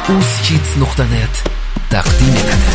uzkids.net taqdim etadi.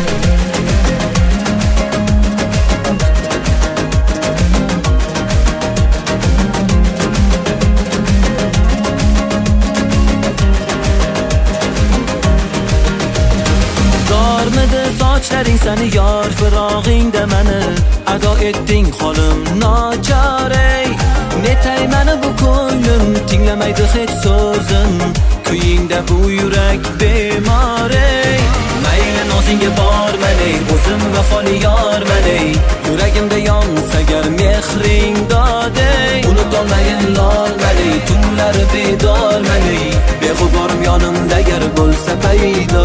Sochlaring seni yor firog'ingda meni ado etding holim nochorey. Netay meni bu ko'nglim tinglamaydi hech so'zim, kuyingda bu yurak bemorey. Mayli nozingga bormanay, o'zim vafoli yormanay, yuragimda yonsa agar mehring dodey. Unutolmayin lolmanay, tunlari bedormanay, beg'uborim yonimda agar bo'lsa paydo.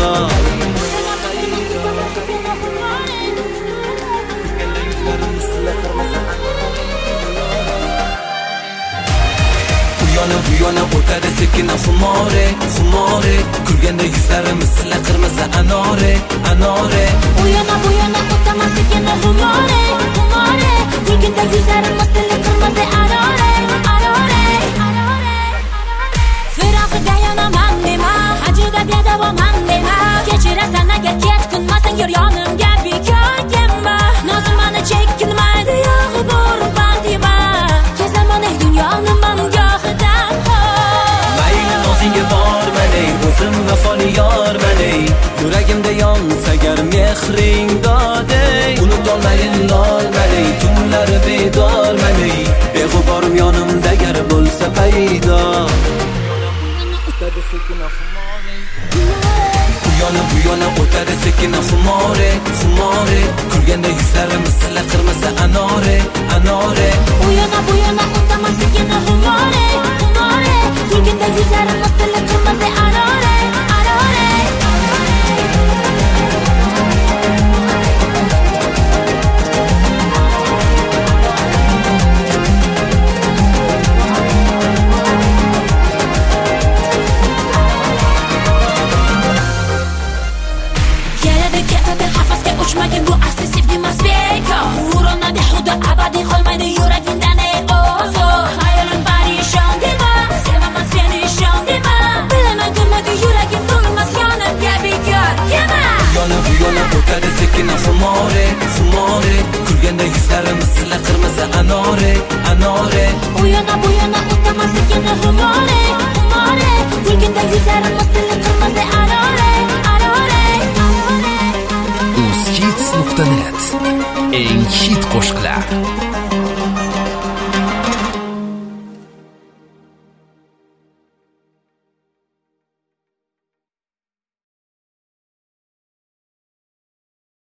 Bu yana o'tadi sekin xumore, xumore, kulganda yuzlarimiz sila qirmizi anore, anore. Bu yana o'taman sekin xumore, xumore, kulganda yuzlarimiz sila qirmizi anore, anore, anore. Firog'iga yonaman dema, hajida bedavoman dema, kechirasan agar ketkunmasang yor yonimga bekor kelma. Nozim meni chekinmaydi yog'i bor bandima, kezaman ey dunyoni mangohida. Nozingga bormanay, o'zim vafoli yormanay, yuragimda yonsa agar mehring dodey. Unutolmayin lolmanay, tunlari bedormanay, beg'uborim yonimda agar bo'lsa paydo. Bu yana o'tadi sekin xumore, xumore, kulganda yuzlarimiz sila qirmizi anore, anore. Bu yana o'taman sekin xumore, xumore, kulganda yuzlarimiz sila qirmizi anore, anore. Bu asli sevgimiz bekor, urona behuda abadiy qolmaydi yuragingdan ey o'zo. Hayolim parishon dema, sevaman seni ishon dema, bilaman ko'rmadi yuragim bo'lmas yonimga bekor kelma. Bu yana o'tadi sekin xumore, xumore, kulganda yuzlarimiz sila qirmizi anore, anore. Bu yana o'taman sekin xumore, xumore, kulganda yuzlarimiz sila qirmizi anore, anore. uzkids.net eng hit qo'shiqlar.